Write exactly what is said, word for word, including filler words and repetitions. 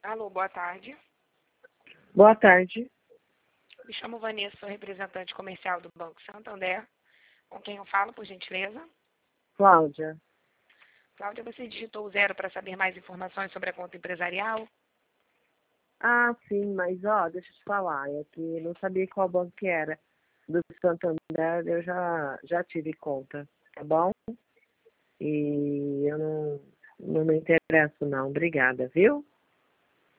Alô, boa tarde. Boa tarde. Me chamo Vanessa, sou representante comercial do Banco Santander. Com quem eu falo, por gentileza? Cláudia. Cláudia, você digitou o zero para saber mais informações sobre a conta empresarial? Ah, sim, mas ó, deixa eu te falar, é que eu não sabia qual banco que era. Do Santander eu já, já tive conta, tá bom? E eu não, não me interesso não, obrigada, viu?